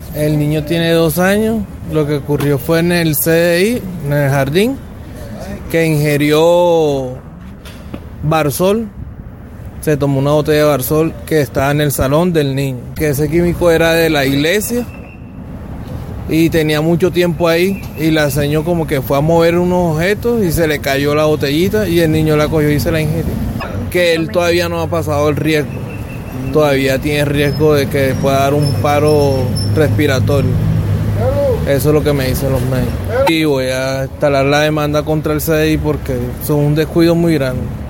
El niño tiene 2 años. Lo que ocurrió fue en el CDI, en el jardín, que ingirió Barsol. Se tomó una botella de Barsol que estaba en el salón del niño. Que ese químico era de la iglesia y tenía mucho tiempo ahí. Y la señora como que fue a mover unos objetos y se le cayó la botellita y el niño la cogió y se la ingirió. Que él todavía no ha pasado el riesgo. Todavía tiene riesgo de que pueda dar un paro respiratorio. Eso es lo que me dicen los médicos. Y voy a instalar la demanda contra el CDI porque son un descuido muy grande.